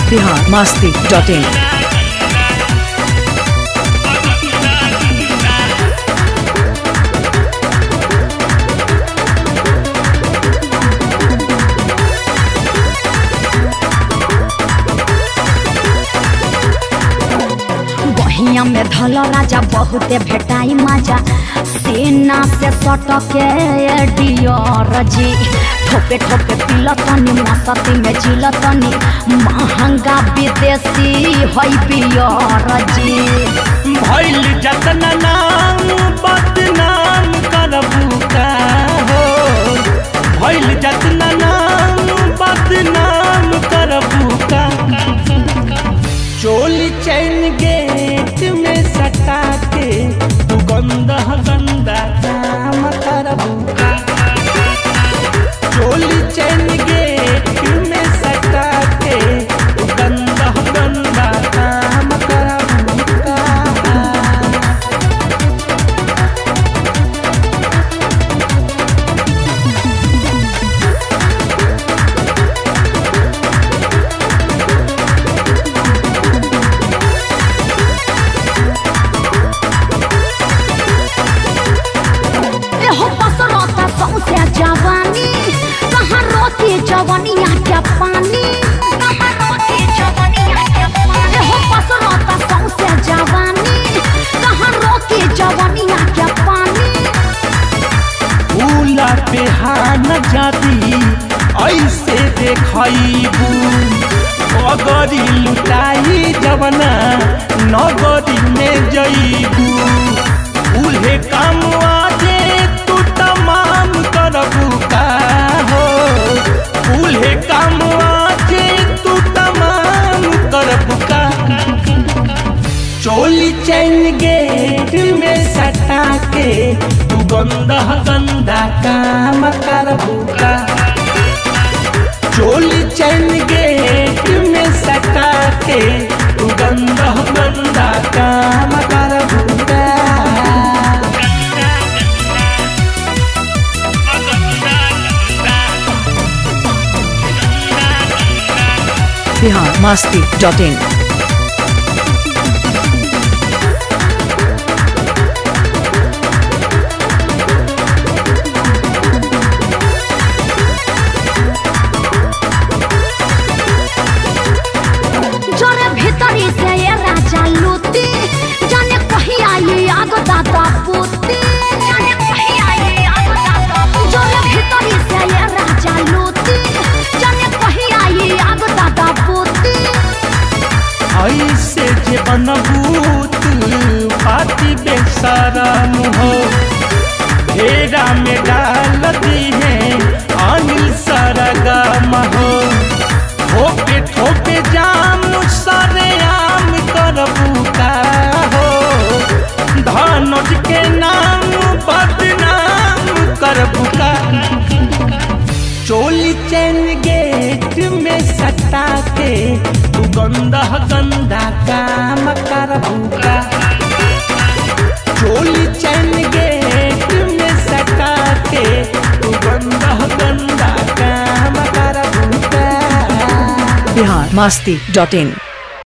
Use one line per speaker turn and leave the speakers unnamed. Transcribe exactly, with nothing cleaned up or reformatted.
बिहार मस्ती डॉट इन।
बहिया में धल राजा बहुते भेटाई मजा सेना से सटके डियर जी ठोपे ठोपे पिलतनी मसती में चिलतनी महंगा विदेशी है बियर जी।
भइल जतन नाम बदनाम करबू का हो भइल जतन नाम बदनाम करबू का चोली चैन गेट में सटा के तू गंदा गंदा काम करबू का चोली चैन गेट में सटा के तू गंदा गंदा काम करबू का।
जवानी कहाँ रोती जवानिया क्या पानी कहाँ रोती जवानिया क्या पानी हो पसरोता सौंसे जवानी कहाँ रोती जवानिया क्या पानी।
भूला पे हान जाती ऐसे देखबू अगरी लुटाई जवना नगरी में जईबू उल्हे काम आजे तू तमाम करबू का हो उल्हे काम आजे तू तमाम करबू का चोली चैन गेट में सटा के तू गंदा गंदा काम करबू का चोली चैन गेट में सटा के तू गंदा गंदा काम करबू का।
बिहार मस्ती डॉट इन।
जोरे भीतरी से ये राजा लूटी जाने कहीं आई आग दादा पूती जाने कहीं आई आग दादा जोरे भीतरी से ये राजा लूटी जाने कहीं आई आग दादा पूती।
ऐसे जे बनबूत पाती बेशरम हो घेरा में डाल दी है अनिल सरगम हो ठोके ठोके जाम सरे आम करबू का हो धनुष के नाम बदनाम करबू का चोली चैन गेट में सटा के तू गंदा गंदा काम करबू का चोली चैन गेट में सटा के तू गंदा गंदा काम करबू का।
बिहार मस्ती डॉट इन।